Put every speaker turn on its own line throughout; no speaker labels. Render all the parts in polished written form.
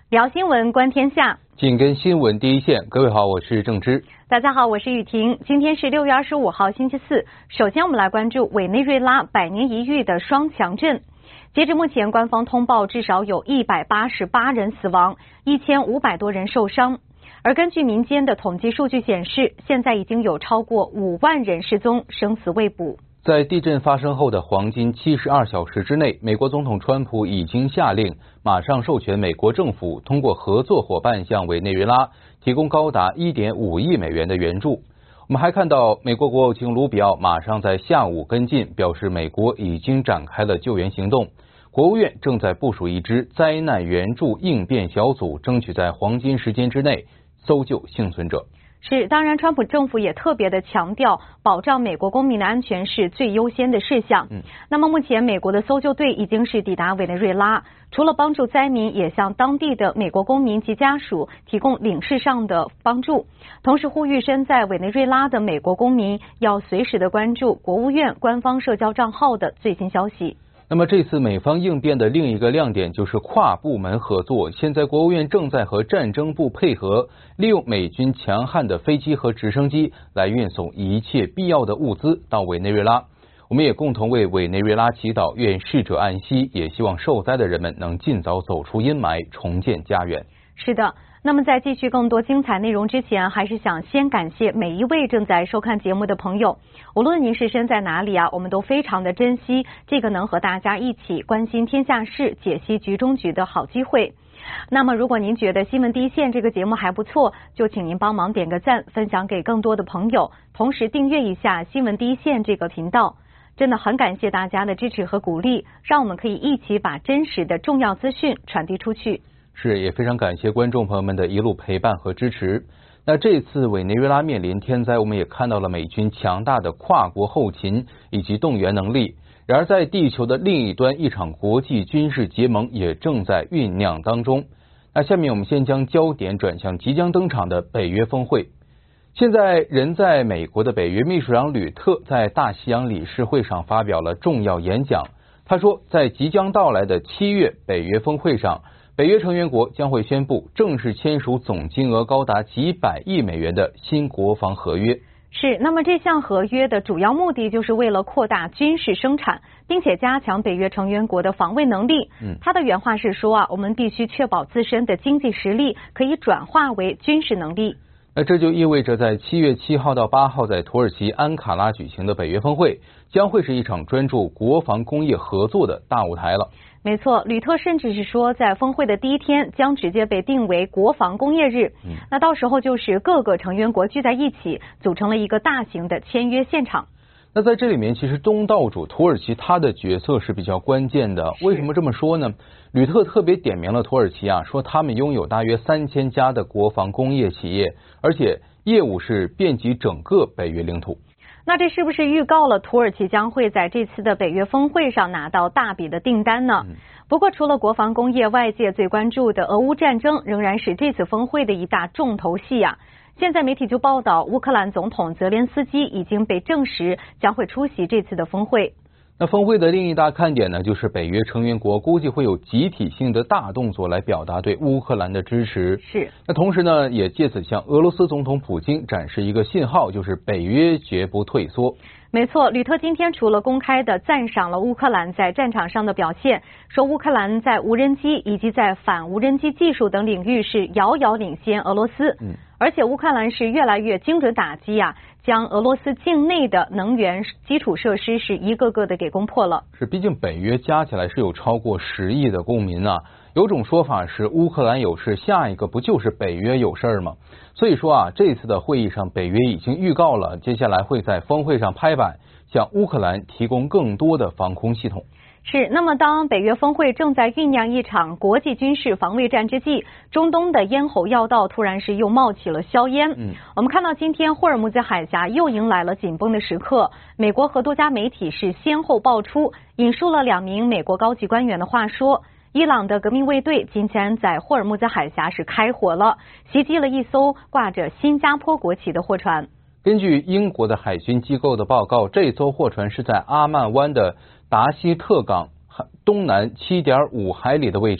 聊新闻，观天下，
紧跟新闻第一线。各位好，我是郑芝。
大家好，我是雨婷。今天是6月25号，星期四。首先，我们来关注委内瑞拉100年一遇的双强震。截至目前，官方通报至少有188人死亡，1500多人受伤。而根据民间的统计数据显示，现在已经有超过5万人失踪，生死未卜。
在地震发生后的黄金72小时之内，美国总统川普已经下令马上授权美国政府通过合作伙伴向委内瑞拉提供高达1.5亿美元的援助。我们还看到美国国务卿卢比奥马上在下午跟进，表示美国已经展开了救援行动。国务院正在部署一支灾难援助应变小组，争取在黄金时间之内搜救幸存者。
是，当然，川普政府也特别的强调，保障美国公民的安全是最优先的事项。那么目前，美国的搜救队已经是抵达委内瑞拉，除了帮助灾民，也向当地的美国公民及家属提供领事上的帮助，同时呼吁身在委内瑞拉的美国公民要随时的关注国务院官方社交账号的最新消息。
那么这次美方应变的另一个亮点就是跨部门合作。现在国务院正在和战争部配合，利用美军强悍的飞机和直升机来运送一切必要的物资到委内瑞拉。我们也共同为委内瑞拉祈祷，愿逝者安息，也希望受灾的人们能尽早走出阴霾，重建家园。
是的。那么在继续更多精彩内容之前，还是想先感谢每一位正在收看节目的朋友，无论您是身在哪里啊，我们都非常的珍惜这个能和大家一起关心天下事、解析局中局的好机会。那么如果您觉得新闻第一线这个节目还不错，就请您帮忙点个赞，分享给更多的朋友，同时订阅一下新闻第一线这个频道。真的很感谢大家的支持和鼓励，让我们可以一起把真实的重要资讯传递出去。
是，也非常感谢观众朋友们的一路陪伴和支持。那这次委内瑞拉面临天灾，我们也看到了美军强大的跨国后勤以及动员能力。然而在地球的另一端，一场国际军事结盟也正在酝酿当中。那下面我们先将焦点转向即将登场的北约峰会。现在人在美国的北约秘书长吕特在大西洋理事会上发表了重要演讲。他说，在即将到来的7月北约峰会上，北约成员国将会宣布正式签署总金额高达几百亿美元的新国防合约。
是，那么这项合约的主要目的就是为了扩大军事生产，并且加强北约成员国的防卫能力。他的原话是说我们必须确保自身的经济实力可以转化为军事能力。
那这就意味着在7月7号到8号在土耳其安卡拉举行的北约峰会将会是一场专注国防工业合作的大舞台了。
没错，吕特甚至是说，在峰会的第一天将直接被定为国防工业日。那到时候就是各个成员国聚在一起，组成了一个大型的签约现场。
那在这里面，其实东道主土耳其它的角色是比较关键的。为什么这么说呢？吕特特别点名了土耳其说他们拥有大约3000家的国防工业企业，而且业务是遍及整个北约领土。
那这是不是预告了土耳其将会在这次的北约峰会上拿到大笔的订单呢？不过除了国防工业，外界最关注的俄乌战争仍然是这次峰会的一大重头戏现在媒体就报道，乌克兰总统泽连斯基已经被证实将会出席这次的峰会。
那峰会的另一大看点呢，就是北约成员国估计会有集体性的大动作来表达对乌克兰的支持。
是。
那同时呢，也借此向俄罗斯总统普京展示一个信号，就是北约绝不退缩。
没错，吕特今天除了公开的赞赏了乌克兰在战场上的表现，说乌克兰在无人机以及在反无人机技术等领域是遥遥领先俄罗斯。而且乌克兰是越来越精准打击将俄罗斯境内的能源基础设施是一个个的给攻破了。
是，毕竟北约加起来是有超过10亿的公民有种说法是乌克兰有事，下一个不就是北约有事吗？所以说这次的会议上，北约已经预告了接下来会在峰会上拍板，向乌克兰提供更多的防空系统。
是，那么当北约峰会正在酝酿一场国际军事防卫战之际，中东的咽喉要道突然是又冒起了硝烟。我们看到今天霍尔木兹海峡又迎来了紧绷的时刻，美国和多家媒体是先后爆出，引述了2名美国高级官员的话说，伊朗的革命卫队今天在霍尔木兹海峡是开火了，袭击了一艘挂着新加坡国旗的货船。
根据英国的海军机构的报告，这艘货船是在阿曼湾的达西特港东南7.5海里的位置，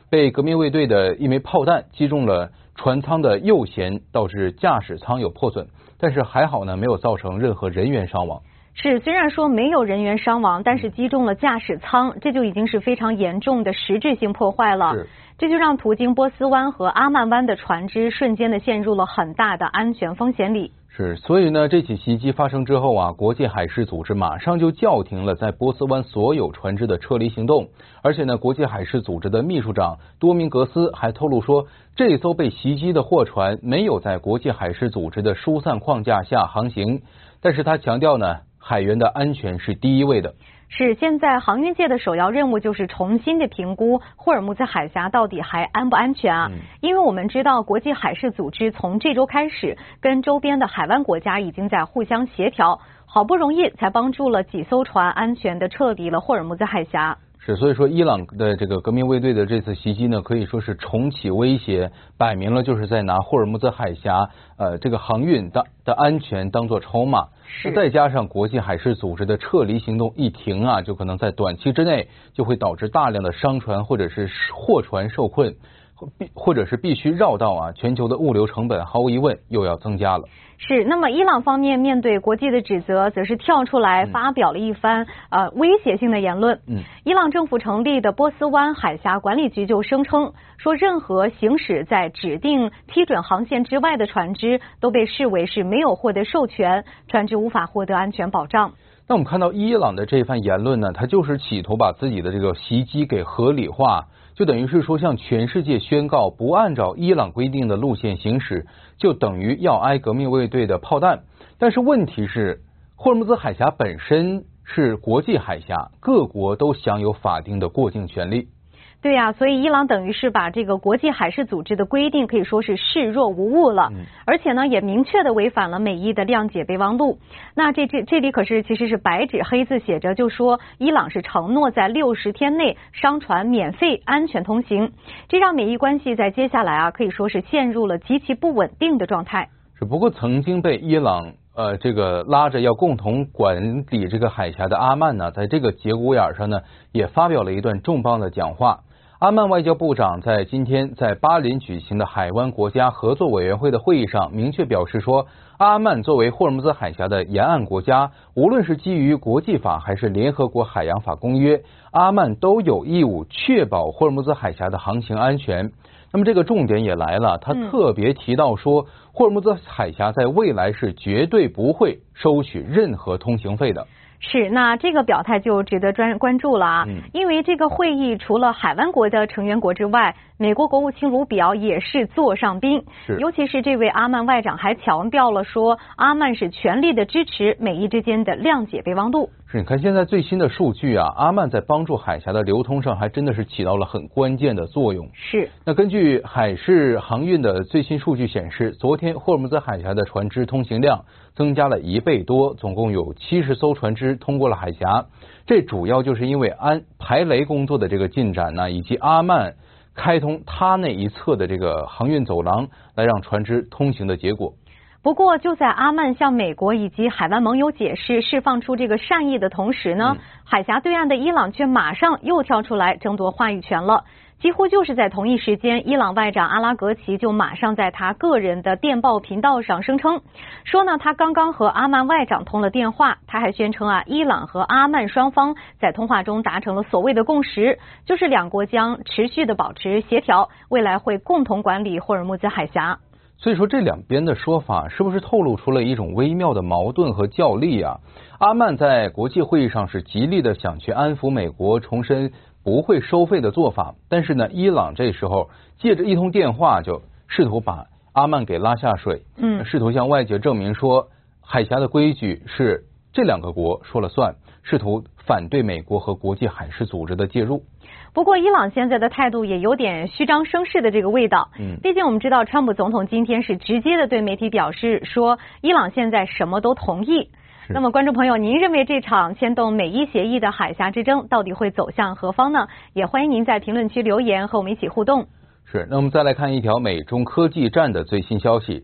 被革命卫队的一枚炮弹击中了船舱的右舷，导致驾驶舱有破损，但是还好呢，没有造成任何人员伤亡。
是，虽然说没有人员伤亡，但是击中了驾驶舱，这就已经是非常严重的实质性破坏了。这就让途经波斯湾和阿曼湾的船只瞬间的陷入了很大的安全风险里。
是，所以呢，这起袭击发生之后啊，国际海事组织马上就叫停了在波斯湾所有船只的撤离行动。而且呢，国际海事组织的秘书长多明格斯还透露说，这艘被袭击的货船没有在国际海事组织的疏散框架下航行，但是他强调呢，海员的安全是第一位的。
是，现在航运界的首要任务就是重新的评估霍尔木兹海峡到底还安不安全啊？因为我们知道国际海事组织从这周开始跟周边的海湾国家已经在互相协调，好不容易才帮助了几艘船安全的撤离了霍尔木兹海峡。
是，所以说伊朗的这个革命卫队的这次袭击呢，可以说是重启威胁，摆明了就是在拿霍尔木兹海峡这个航运的安全当作筹码。再加上国际海事组织的撤离行动一停啊，就可能在短期之内就会导致大量的商船或者是货船受困，或者是必须绕道啊，全球的物流成本毫无疑问又要增加了。
是，那么伊朗方面面对国际的指责，则是跳出来发表了一番威胁性的言论。伊朗政府成立的波斯湾海峡管理局就声称说，任何行驶在指定批准航线之外的船只都被视为是没有获得授权，船只无法获得安全保障。
那我们看到伊朗的这番言论呢，它就是企图把自己的这个袭击给合理化，就等于是说向全世界宣告，不按照伊朗规定的路线行驶，就等于要挨革命卫队的炮弹。但是问题是，霍尔木兹海峡本身是国际海峡，各国都享有法定的过境权利。
对呀，所以伊朗等于是把这个国际海事组织的规定可以说是视若无物了，而且呢也明确的违反了美伊的谅解备忘录。那这里可是其实是白纸黑字写着，就说伊朗是承诺在60天内商船免费安全通行，这让美伊关系在接下来啊可以说是陷入了极其不稳定的状态。
只不过曾经被伊朗这个拉着要共同管理这个海峡的阿曼呢，在这个节骨眼上呢，也发表了一段重磅的讲话。阿曼外交部长在今天在巴林举行的海湾国家合作委员会的会议上明确表示说，阿曼作为霍尔木兹海峡的沿岸国家，无论是基于国际法还是联合国海洋法公约，阿曼都有义务确保霍尔木兹海峡的航行安全。那么这个重点也来了，他特别提到说，霍尔木兹海峡在未来是绝对不会收取任何通行费的。
是，那这个表态就值得关注了啊，因为这个会议除了海湾国的成员国之外，美国国务卿卢比奥也是座上宾，尤其是这位阿曼外长还强调了说，阿曼是全力的支持美伊之间的谅解备忘录。
是，你看现在最新的数据啊，阿曼在帮助海峡的流通上还真的是起到了很关键的作用。
是，
那根据海事航运的最新数据显示，昨天霍尔木兹海峡的船只通行量增加了1倍多，总共有70艘船只通过了海峡。这主要就是因为排雷工作的这个进展呢，以及阿曼开通它那一侧的这个航运走廊，来让船只通行的结果。
不过就在阿曼向美国以及海湾盟友解释释放出这个善意的同时呢，海峡对岸的伊朗却马上又跳出来争夺话语权了。几乎就是在同一时间，伊朗外长阿拉格齐就马上在他个人的电报频道上声称说呢，他刚刚和阿曼外长通了电话。他还宣称啊，伊朗和阿曼双方在通话中达成了所谓的共识，就是两国将持续的保持协调，未来会共同管理霍尔木兹海峡。
所以说这两边的说法是不是透露出了一种微妙的矛盾和较力啊？阿曼在国际会议上是极力的想去安抚美国，重申不会收费的做法，但是呢，伊朗这时候借着一通电话就试图把阿曼给拉下水，试图向外界证明说海峡的规矩是这两个国说了算，试图反对美国和国际海事组织的介入。
不过伊朗现在的态度也有点虚张声势的这个味道，毕竟我们知道川普总统今天是直接的对媒体表示说，伊朗现在什么都同意。那么观众朋友，您认为这场牵动美伊协议的海峡之争到底会走向何方呢？也欢迎您在评论区留言和我们一起互动。
是，那我们再来看一条美中科技战的最新消息。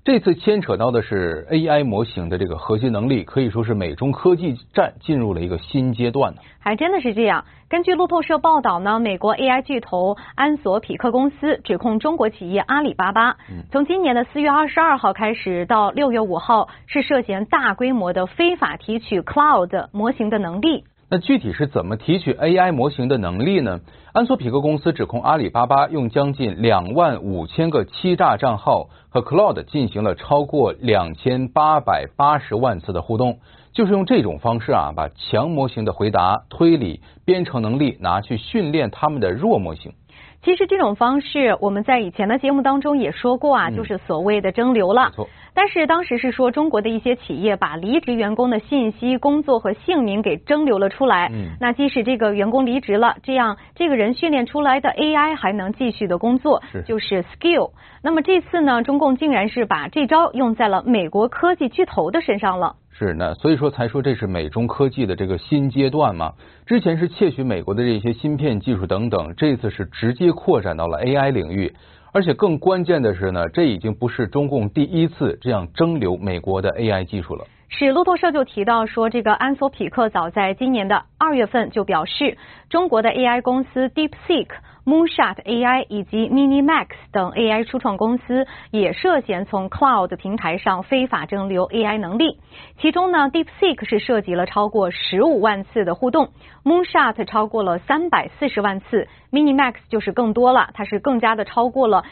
这次牵扯到的是 AI 模型的这个核心能力，可以说是美中科技战进入了一个新阶段呢。
还真的是这样。根据路透社报道呢，美国 AI 巨头安索匹克公司指控中国企业阿里巴巴，从今年的4月22号开始到6月5号，是涉嫌大规模的非法提取 Cloud 模型的能力。
那具体是怎么提取 AI 模型的能力呢？安索匹克公司指控阿里巴巴用将近25000个欺诈账号和 Cloud 进行了超过2880万次的互动，就是用这种方式把强模型的回答、推理、编程能力拿去训练他们的弱模型。
其实这种方式我们在以前的节目当中也说过就是所谓的蒸馏了。但是当时是说中国的一些企业把离职员工的信息、工作和姓名给蒸馏了出来。那即使这个员工离职了，这样这个人训练出来的 AI 还能继续的工作，就是 skill。那么这次呢，中共竟然是把这招用在了美国科技巨头的身上了。
是呢，所以说才说这是美中科技的这个新阶段嘛。之前是窃取美国的这些芯片技术等等，这次是直接扩展到了 AI 领域。而且更关键的是呢，这已经不是中共第一次这样蒸馏美国的 AI 技术了。
是，路透社就提到说，这个安索匹克早在今年的2月份就表示，中国的 AI 公司 DeepSeek、Moonshot AI 以及 MiniMax 等 AI 初创公司也涉嫌从 Cloud 平台上非法蒸馏 AI 能力。其中呢 ，DeepSeek 是涉及了超过15万次的互动 ，Moonshot 超过了340万次 ，MiniMax 就是更多了，它是更加的超过了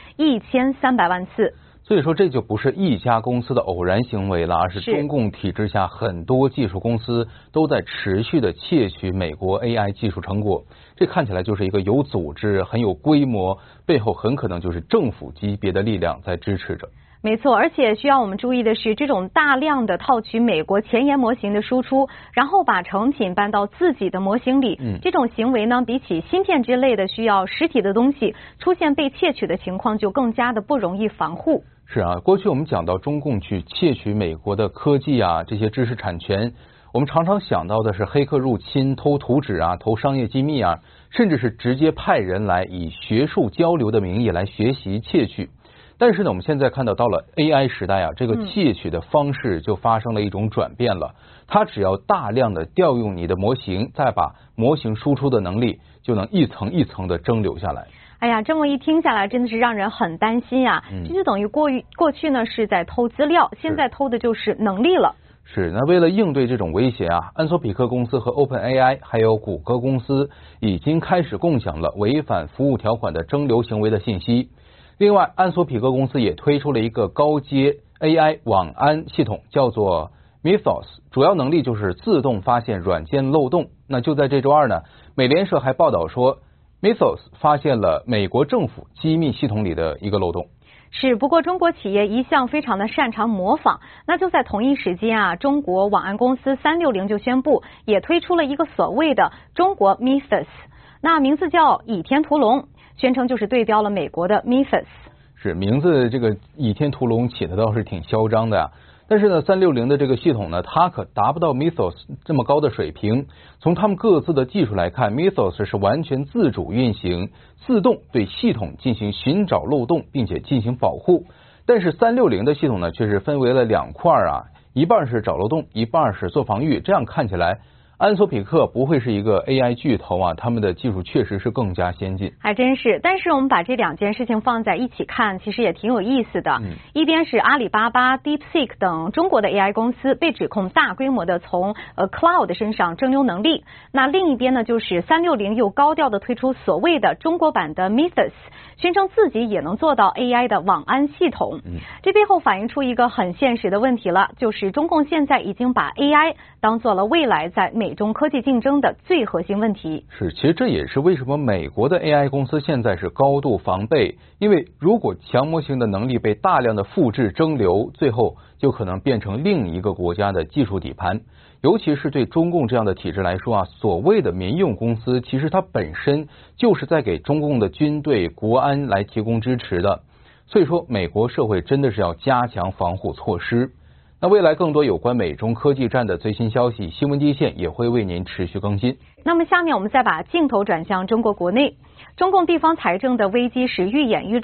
1300万次。
所以说这就不是一家公司的偶然行为了，而是中共体制下很多技术公司都在持续的窃取美国 AI 技术成果。这看起来就是一个有组织、很有规模，背后很可能就是政府级别的力量在支持着。
没错，而且需要我们注意的是，这种大量的套取美国前沿模型的输出，然后把成品搬到自己的模型里，这种行为呢，比起芯片之类的需要实体的东西，出现被窃取的情况就更加的不容易防护。
是啊，过去我们讲到中共去窃取美国的科技这些知识产权，我们常常想到的是黑客入侵、偷图纸偷商业机密甚至是直接派人来以学术交流的名义来学习窃取。但是呢，我们现在看到了 AI 时代这个窃取的方式就发生了一种转变了。它只要大量的调用你的模型，再把模型输出的能力就能一层一层的蒸馏下来。
哎呀，这么一听下来真的是让人很担心这就等于过去呢是在偷资料，现在偷的就是能力了。
是，那为了应对这种威胁安索匹克公司和 OpenAI 还有谷歌公司已经开始共享了违反服务条款的蒸馏行为的信息。另外，安索匹克公司也推出了一个高阶 AI 网安系统，叫做 Mythos， 主要能力就是自动发现软件漏洞。那就在这周二呢，美联社还报道说Mythos 发现了美国政府机密系统里的一个漏洞。
是，不过中国企业一向非常的擅长模仿，那就在同一时间中国网安公司360就宣布也推出了一个所谓的中国 Mythos， 那名字叫倚天屠龙，宣称就是对标了美国的 Mythos。
是，名字这个倚天屠龙起的倒是挺嚣张的但是呢360的这个系统呢，它可达不到 Mythos 这么高的水平。从他们各自的技术来看， Mythos 是完全自主运行，自动对系统进行寻找漏洞并且进行保护。但是360的系统呢，却是分为了2块一半是找漏洞，一半是做防御。这样看起来安索匹克不会是一个 AI 巨头他们的技术确实是更加先进。
还真是，但是我们把这2件事情放在一起看，其实也挺有意思的。一边是阿里巴巴、DeepSeek 等中国的 AI 公司被指控大规模的从Cloud 身上蒸馏能力，那另一边呢，就是360又高调的推出所谓的中国版的 Mythos， 宣称自己也能做到 AI 的网安系统。这背后反映出一个很现实的问题了，就是中共现在已经把 AI 当做了未来在美中科技竞争的最核心问题。
是，其实这也是为什么美国的 AI 公司现在是高度防备，因为如果强模型的能力被大量的复制蒸馏，最后就可能变成另一个国家的技术底盘。尤其是对中共这样的体制来说所谓的民用公司，其实它本身就是在给中共的军队国安来提供支持的。所以说美国社会真的是要加强防护措施。那未来更多有关美中科技战的最新消息，新闻第一线也会为您持续更新。
那么下面我们再把镜头转向中国国内，中共地方财政的危机是愈演愈烈。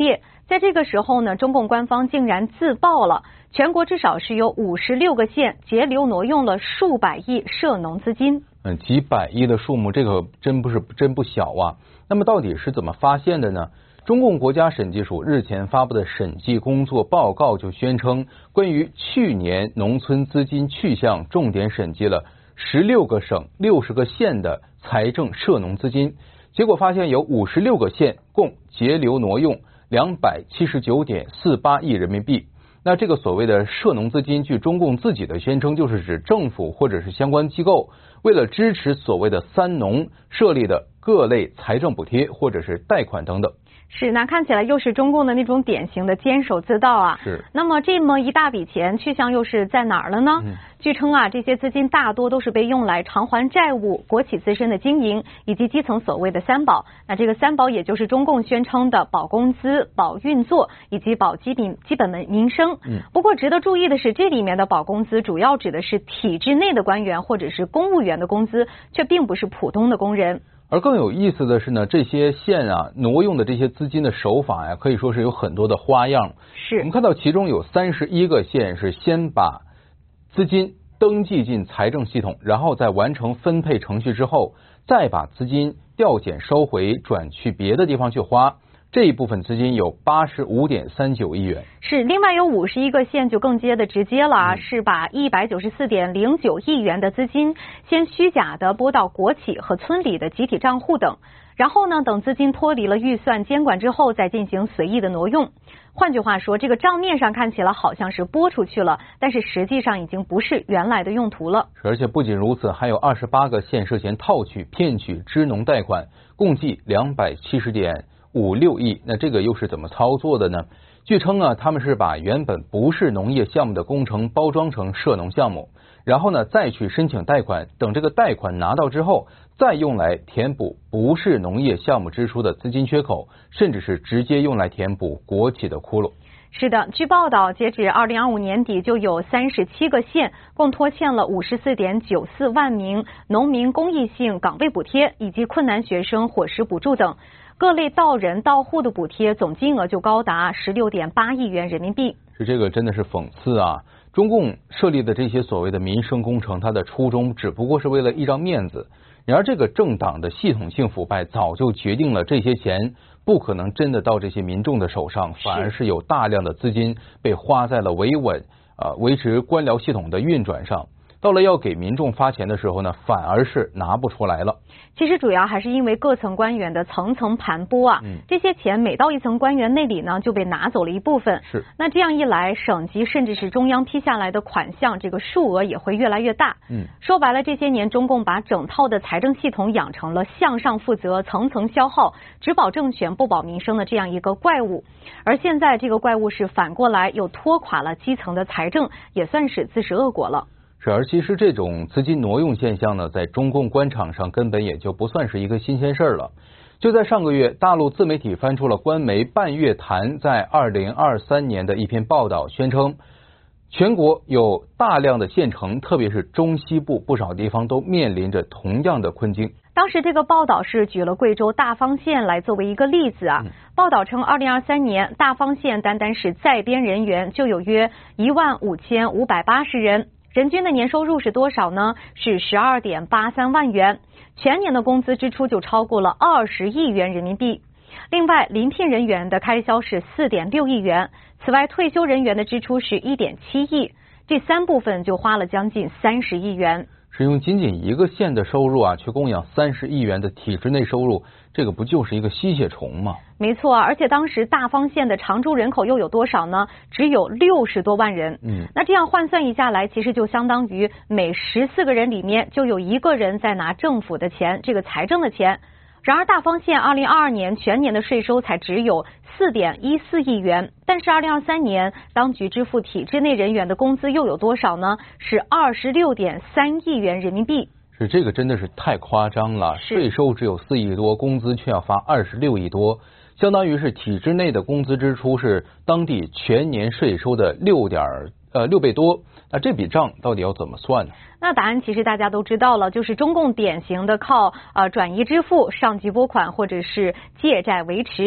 在这个时候呢，中共官方竟然自曝了全国至少是有56个县节流挪用了数百亿涉农资金。
几百亿的数目，这个真不小啊。那么到底是怎么发现的呢？中共国家审计署日前发布的审计工作报告就宣称，关于去年农村资金去向重点审计了16个省60个县的财政涉农资金，结果发现有56个县共节流挪用279.48亿人民币。那这个所谓的涉农资金，据中共自己的宣称，就是指政府或者是相关机构为了支持所谓的三农设立的各类财政补贴或者是贷款等等。
是，那看起来又是中共的那种典型的监守自盗啊。
是。
那么这么一大笔钱去向又是在哪儿了呢？据称啊，这些资金大多都是被用来偿还债务、国企自身的经营以及基层所谓的三保。那这个三保也就是中共宣称的保工资、保运作以及保基本民生。不过值得注意的是，这里面的保工资主要指的是体制内的官员或者是公务员的工资，却并不是普通的工人。
而更有意思的是呢，这些县啊挪用的这些资金的手法呀，可以说是有很多的花样。
是。
我们看到其中有31个县是先把资金登记进财政系统，然后在完成分配程序之后，再把资金调减收回，转去别的地方去花。这一部分资金有85.39亿元。
是，另外有51个县就更接的直接了啊，是把194.09亿元的资金先虚假的拨到国企和村里的集体账户等，然后呢，等资金脱离了预算监管之后，再进行随意的挪用。换句话说，这个账面上看起来好像是拨出去了，但是实际上已经不是原来的用途了。
而且不仅如此，还有28个县涉嫌套取、骗取支农贷款，共计270.56亿。那这个又是怎么操作的呢？据称啊，他们是把原本不是农业项目的工程包装成涉农项目，然后呢再去申请贷款，等这个贷款拿到之后，再用来填补不是农业项目支出的资金缺口，甚至是直接用来填补国企的窟窿。
是的，据报道，截止2025年底，就有37个县共拖欠了54.94万名农民公益性岗位补贴以及困难学生伙食补助等各类到人到户的补贴，总金额就高达16.8亿元人民币。
这个真的是讽刺啊！中共设立的这些所谓的民生工程，它的初衷只不过是为了一张面子。然而这个政党的系统性腐败早就决定了这些钱不可能真的到这些民众的手上，反而是有大量的资金被花在了维持官僚系统的运转上。到了要给民众发钱的时候呢，反而是拿不出来了。
其实主要还是因为各层官员的层层盘剥啊，这些钱每到一层官员那里呢，就被拿走了一部分。
是。
那这样一来，省级甚至是中央批下来的款项，这个数额也会越来越大。说白了，这些年中共把整套的财政系统养成了向上负责、层层消耗、只保政权不保民生的这样一个怪物。而现在这个怪物是反过来又拖垮了基层的财政，也算是自食恶果了。
而其实这种资金挪用现象呢，在中共官场上根本也就不算是一个新鲜事了。就在上个月，大陆自媒体翻出了官媒半月谈在2023年的一篇报道，宣称全国有大量的县城，特别是中西部不少地方都面临着同样的困境。
当时这个报道是举了贵州大方县来作为一个例子啊。报道称2023年大方县单单是在编人员就有约15580人。人均的年收入是多少呢？是12.83万元，全年的工资支出就超过了20亿元人民币。另外，临聘人员的开销是4.6亿元，此外退休人员的支出是1.7亿，这三部分就花了将近30亿元。
是用仅仅一个县的收入啊，去供养30亿元的体制内收入，这个不就是一个吸血虫吗？
没错，而且当时大方县的常住人口又有多少呢？只有60多万人。那这样换算一下来，其实就相当于每14个人里面就有1个人在拿政府的钱，这个财政的钱。然而大方县2022年全年的税收才只有4.14亿元，但是2023年当局支付体制内人员的工资又有多少呢？是26.3亿元人民币。
是，这个真的是太夸张了，税收只有4亿多，工资却要发26亿多，相当于是体制内的工资支出是当地全年税收的6倍多。那这笔账到底要怎么算呢？
那答案其实大家都知道了，就是中共典型的靠转移支付、上级拨款或者是借债维持。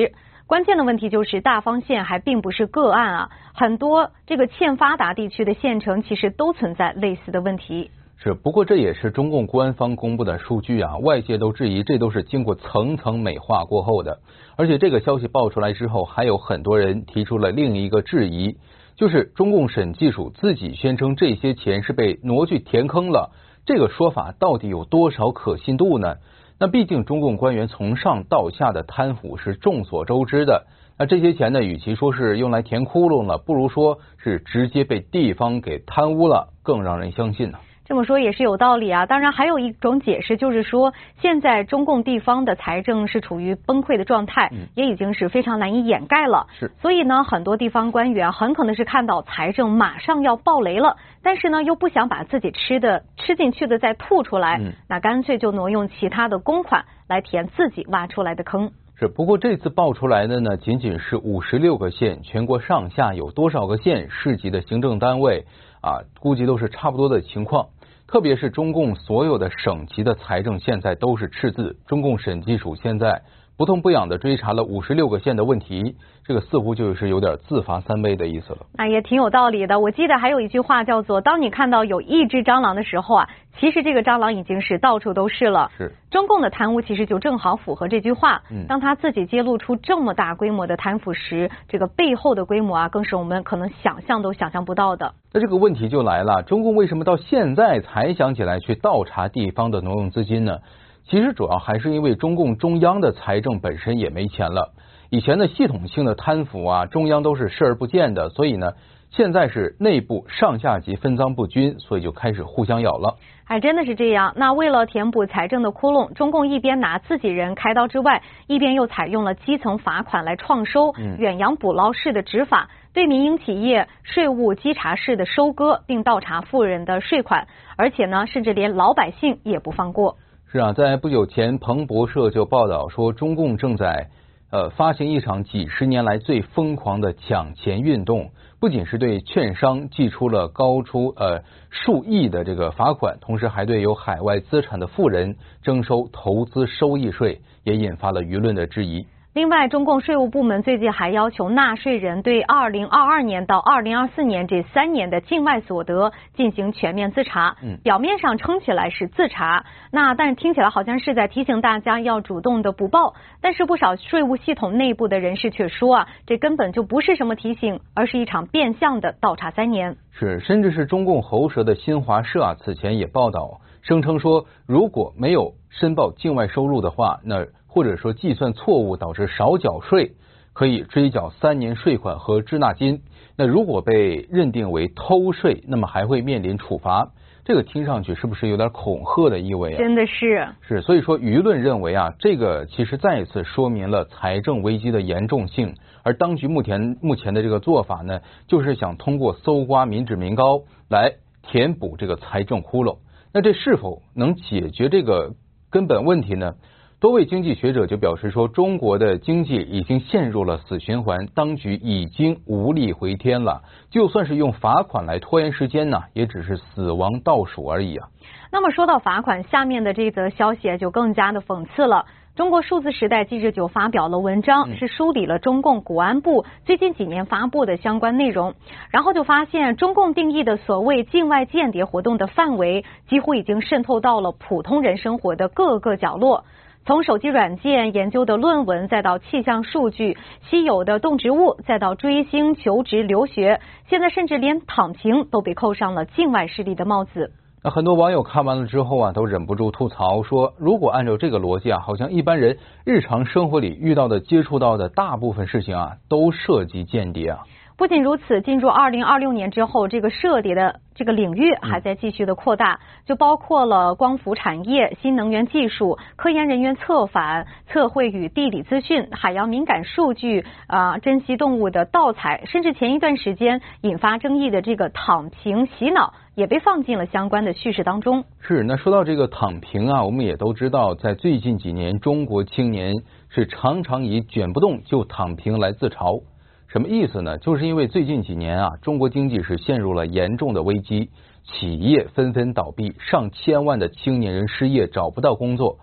关键的问题就是大方县还并不是个案啊，很多这个欠发达地区的县城其实都存在类似的问题。
是，不过这也是中共官方公布的数据啊，外界都质疑这都是经过层层美化过后的。而且这个消息爆出来之后，还有很多人提出了另一个质疑，就是中共审计署自己宣称这些钱是被挪去填坑了，这个说法到底有多少可信度呢？那毕竟中共官员从上到下的贪腐是众所周知的，那这些钱呢，与其说是用来填窟窿了，不如说是直接被地方给贪污了，更让人相信呢。
这么说也是有道理啊，当然还有一种解释就是说，现在中共地方的财政是处于崩溃的状态，也已经是非常难以掩盖了。
是，
所以呢，很多地方官员很可能是看到财政马上要爆雷了，但是呢又不想把自己吃进去的再吐出来，那干脆就挪用其他的公款来填自己挖出来的坑。
是，不过这次爆出来的呢，仅仅是56个县，全国上下有多少个县市级的行政单位啊？估计都是差不多的情况。特别是中共所有的省级的财政现在都是赤字，中共审计署现在不痛不痒的追查了56个县的问题，这个似乎就是有点自罚3杯的意思了。
那也挺有道理的。我记得还有一句话叫做，当你看到有一只蟑螂的时候啊，其实这个蟑螂已经是到处都是了。
是，
中共的贪污其实就正好符合这句话。当他自己揭露出这么大规模的贪腐时，这个背后的规模啊，更是我们可能想象都想象不到的。
那这个问题就来了，中共为什么到现在才想起来去倒查地方的挪用资金呢？其实主要还是因为中共中央的财政本身也没钱了，以前的系统性的贪腐啊，中央都是视而不见的，所以呢，现在是内部上下级分赃不均，所以就开始互相咬了。
还真的是这样。那为了填补财政的窟窿，中共一边拿自己人开刀之外，一边又采用了基层罚款来创收，远洋捕捞式的执法，对民营企业税务稽查式的收割，并倒查富人的税款，而且呢，甚至连老百姓也不放过。
是啊，在不久前，彭博社就报道说，中共正在发行一场几十年来最疯狂的抢钱运动，不仅是对券商寄出了高出数亿的这个罚款，同时还对有海外资产的富人征收投资收益税，也引发了舆论的质疑。
另外，中共税务部门最近还要求纳税人对2022年到2024年这3年的境外所得进行全面自查。表面上称起来是自查，但听起来好像是在提醒大家要主动的补报。但是不少税务系统内部的人士却说啊，这根本就不是什么提醒，而是一场变相的倒查3年。
是，甚至是中共喉舌的新华社啊，此前也报道声称说，如果没有申报境外收入的话，那或者说计算错误导致少缴税，可以追缴3年税款和滞纳金。那如果被认定为偷税，那么还会面临处罚。这个听上去是不是有点恐吓的意味啊？
真的是。
是，所以说舆论认为啊，这个其实再一次说明了财政危机的严重性。而当局目前的这个做法呢，就是想通过搜刮民脂民膏来填补这个财政窟窿。那这是否能解决这个根本问题呢？多位经济学者就表示说，中国的经济已经陷入了死循环，当局已经无力回天了。就算是用罚款来拖延时间呢，也只是死亡倒数而已啊。
那么说到罚款，下面的这则消息就更加的讽刺了。中国数字时代记者就发表了文章，是梳理了中共国安部最近几年发布的相关内容，然后就发现中共定义的所谓境外间谍活动的范围几乎已经渗透到了普通人生活的各个角落。从手机软件研究的论文，再到气象数据、稀有的动植物，再到追星、求职、留学，现在甚至连躺平都被扣上了境外势力的帽子。
那很多网友看完了之后啊，都忍不住吐槽说，如果按照这个逻辑啊，好像一般人日常生活里遇到的、接触到的大部分事情啊，都涉及间谍啊。
不仅如此，进入2026年之后，这个涉谍的这个领域还在继续的扩大，就包括了光伏产业、新能源技术、科研人员策反、测绘与地理资讯、海洋敏感数据珍稀动物的盗采，甚至前一段时间引发争议的这个躺平洗脑也被放进了相关的叙事当中。
是，那说到这个躺平啊，我们也都知道，在最近几年，中国青年是常常以卷不动就躺平来自嘲。什么意思呢？就是因为最近几年啊，中国经济是陷入了严重的危机，企业纷纷倒闭，上千万的青年人失业，找不到工作。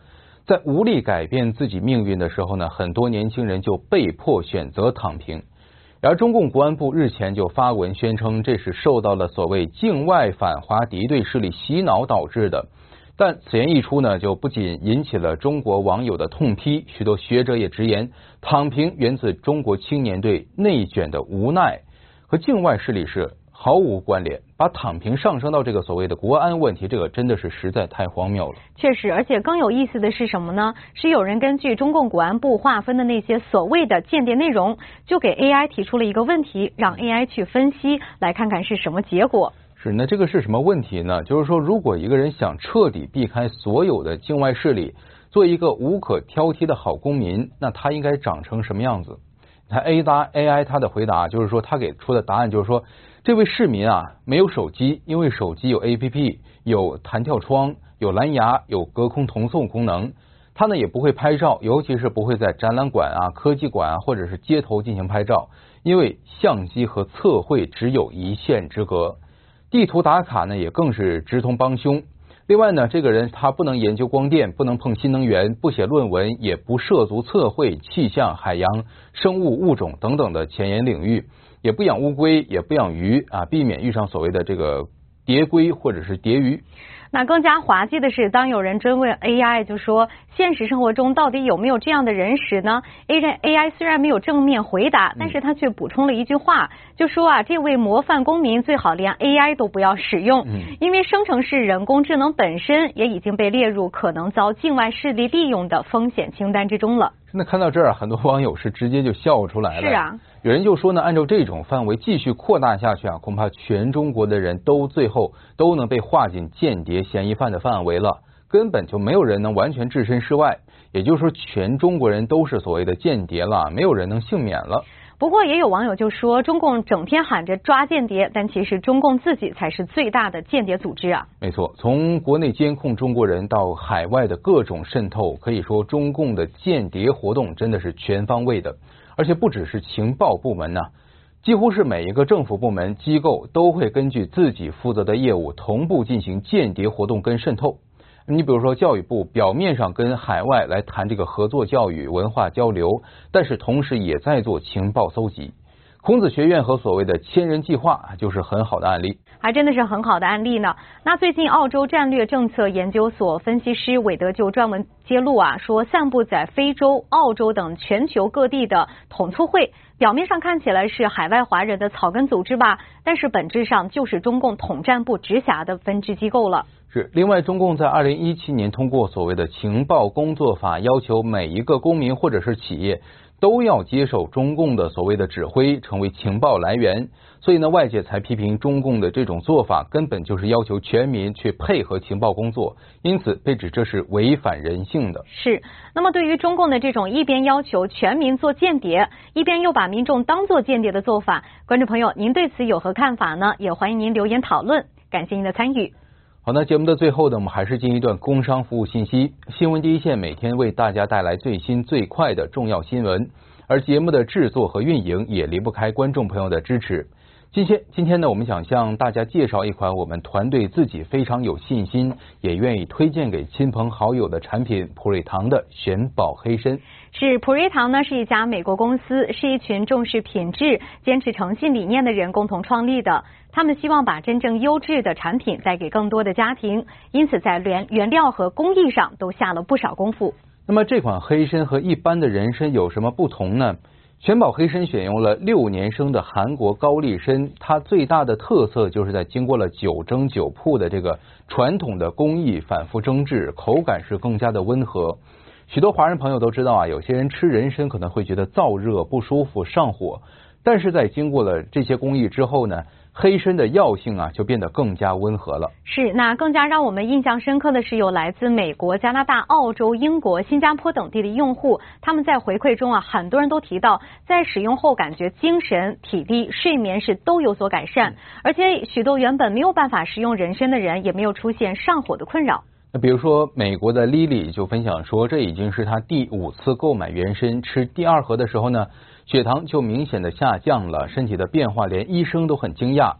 在无力改变自己命运的时候呢，很多年轻人就被迫选择躺平。然而中共国安部日前就发文宣称，这是受到了所谓境外反华敌对势力洗脑导致的。但此言一出呢，就不仅引起了中国网友的痛批，许多学者也直言，躺平源自中国青年对内卷的无奈，和境外势力是毫无关联。把躺平上升到这个所谓的国安问题，这个真的是实在太荒谬了。
确实，而且更有意思的是什么呢？是有人根据中共国安部划分的那些所谓的间谍内容，就给 AI 提出了一个问题，让 AI 去分析，来看看是什么结果。
是，那这个是什么问题呢？就是说，如果一个人想彻底避开所有的境外势力，做一个无可挑剔的好公民，那他应该长成什么样子？他 AI 他的回答就是说，他给出的答案就是说，这位市民啊没有手机，因为手机有 APP， 有弹跳窗，有蓝牙，有隔空同送功能。他呢也不会拍照，尤其是不会在展览馆啊、科技馆啊或者是街头进行拍照，因为相机和测绘只有一线之隔。地图打卡呢也更是直通帮凶。另外呢，这个人他不能研究光电，不能碰新能源，不写论文，也不涉足测绘、气象、海洋、生物物种等等的前沿领域，也不养乌龟，也不养鱼啊，避免遇上所谓的这个蝶龟或者是蝶鱼。
那更加滑稽的是，当有人追问 AI 就说现实生活中到底有没有这样的人时呢， AI 虽然没有正面回答，但是他却补充了一句话，就说啊，这位模范公民最好连 AI 都不要使用，因为生成式人工智能本身也已经被列入可能遭境外势力利用的风险清单之中了。
那看到这儿，很多网友是直接就笑出来了。
是啊，
有人就说呢，按照这种范围继续扩大下去啊，恐怕全中国的人都最后都能被划进间谍嫌疑犯的范围了，根本就没有人能完全置身事外。也就是说，全中国人都是所谓的间谍了，没有人能幸免了。
不过也有网友就说，中共整天喊着抓间谍，但其实中共自己才是最大的间谍组织啊。
没错，从国内监控中国人到海外的各种渗透，可以说中共的间谍活动真的是全方位的，而且不只是情报部门呢，几乎是每一个政府部门机构都会根据自己负责的业务同步进行间谍活动跟渗透。你比如说教育部表面上跟海外来谈这个合作教育文化交流，但是同时也在做情报搜集。孔子学院和所谓的千人计划就是很好的案例，
还真的是很好的案例呢。那最近澳洲战略政策研究所分析师韦德就专门揭露啊，说散布在非洲、澳洲等全球各地的统促会，表面上看起来是海外华人的草根组织吧，但是本质上就是中共统战部直辖的分支机构了。
是，另外中共在2017年通过所谓的情报工作法，要求每一个公民或者是企业都要接受中共的所谓的指挥，成为情报来源。所以呢，外界才批评中共的这种做法根本就是要求全民去配合情报工作，因此被指这是违反人性的。
是，那么对于中共的这种一边要求全民做间谍，一边又把民众当作间谍的做法，观众朋友您对此有何看法呢？也欢迎您留言讨论，感谢您的参与。
好，那节目的最后呢，我们还是进一段工商服务信息。新闻第一线每天为大家带来最新最快的重要新闻，而节目的制作和运营也离不开观众朋友的支持。今天呢，我们想向大家介绍一款我们团队自己非常有信心，也愿意推荐给亲朋好友的产品——普瑞堂的玄宝黑参。
是，普瑞堂呢是一家美国公司，是一群重视品质、坚持诚信理念的人共同创立的。他们希望把真正优质的产品带给更多的家庭，因此在原料和工艺上都下了不少功夫。
那么这款黑参和一般的人参有什么不同呢？玄宝黑参选用了6年生的韩国高丽参，它最大的特色就是在经过了9蒸9曝的这个传统的工艺反复蒸制，口感是更加的温和。许多华人朋友都知道啊，有些人吃人参可能会觉得燥热不舒服上火，但是在经过了这些工艺之后呢，黑参的药性啊就变得更加温和了。
是，那更加让我们印象深刻的是，有来自美国、加拿大、澳洲、英国、新加坡等地的用户，他们在回馈中啊，很多人都提到，在使用后感觉精神、体力、睡眠是都有所改善，而且许多原本没有办法食用人参的人，也没有出现上火的困扰。
那比如说，美国的 Lily 就分享说，这已经是她第5次购买原参，吃第2盒的时候呢，血糖就明显的下降了，身体的变化连医生都很惊讶。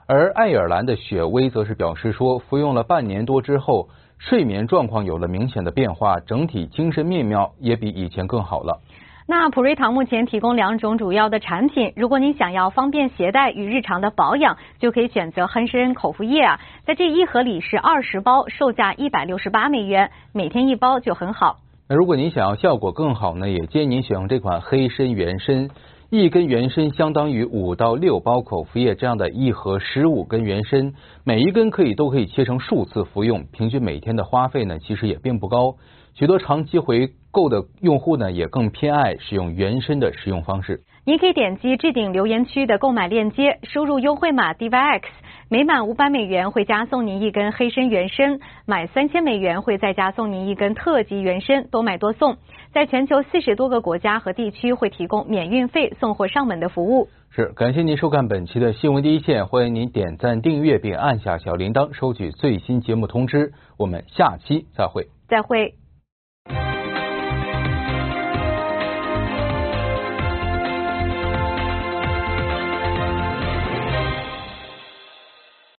而爱尔兰的雪薇则是表示说，服用了半年多之后，睡眠状况有了明显的变化，整体精神面貌也比以前更好了。
那普瑞堂目前提供2种主要的产品，如果您想要方便携带与日常的保养，就可以选择亨氏恩口服液啊，在这一盒里是20包，售价168美元，每天1包就很好。
那如果您想要效果更好呢，也建议您选用这款黑参原参。1根原参相当于5到6包口服液，这样的一盒15根原参，每一根都可以切成数次服用，平均每天的花费呢其实也并不高。许多长期回购的用户呢也更偏爱使用原参的食用方式。
您可以点击置顶留言区的购买链接，输入优惠码 DYX， 每满500美元会加送您1根黑参原参，买3000美元会再加送您1根特级原参，多买多送。在全球40多个国家和地区会提供免运费送货上门的服务。
是，感谢您收看本期的新闻第一线，欢迎您点赞订阅并按下小铃铛，收取最新节目通知。我们下期再会。
再会。